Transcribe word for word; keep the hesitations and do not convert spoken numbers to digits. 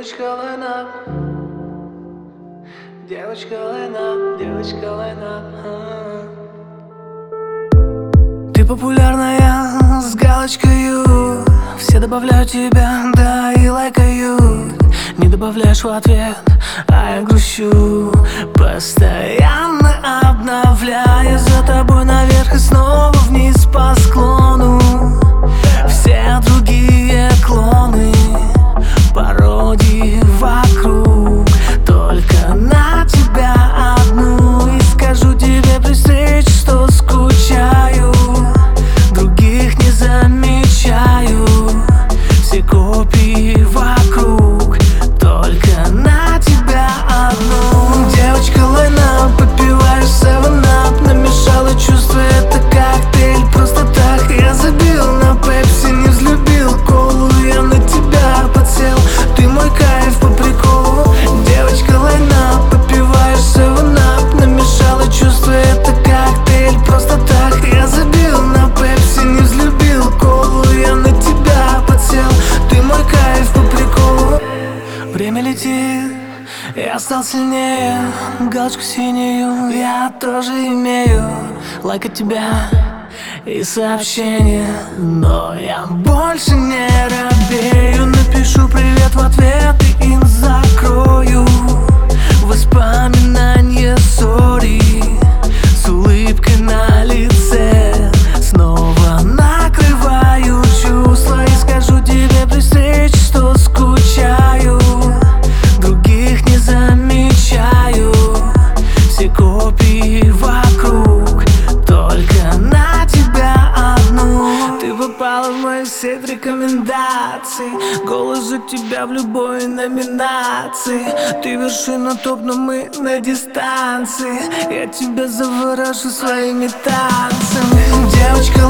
Девочка лайна, девочка лайна, девочка лайна. Ты популярная с галочкою, все добавляют тебя, да и лайкают. Не добавляешь в ответ, а я грущу, постоянно обновляя за тобой наверх и снова вниз по склону. Все другие клоны, пародии вокруг, только на тебя одну. И скажу тебе при встрече, что скучаю, других не замечаю. Все копии вокруг, только на тебя одну. Девочка лайна, попиваешь севен ап, намешала чувства, это коктейль. Просто так я забил на пепси, не взлюбил колу, я на тебя подсел. Ты мой кайф по приколу. Девочка лайна, попиваешь севен ап, намешала чувства, это коктейль. Просто так я забил на пепси, не взлюбил колу, я на тебя подсел. Ты мой кайф по приколу. Время летит, я стал сильнее, галочку синюю я тоже имею. Лайкать тебя и сообщения, но я больше не робею. Напишу привет в ответ и ин закрою. Воспоминания, сори, с улыбкой на лице. Снова накрываю чувства и скажу тебе при встрече, что скучаю, других не замечаю. Все копии вокруг, только на тебя одну. Ты попала в мою сеть рекомендаций, голос за тебя в любой номинации. Ты вершина топ, но мы на дистанции. Я тебя заворошу своими танцами. Девочка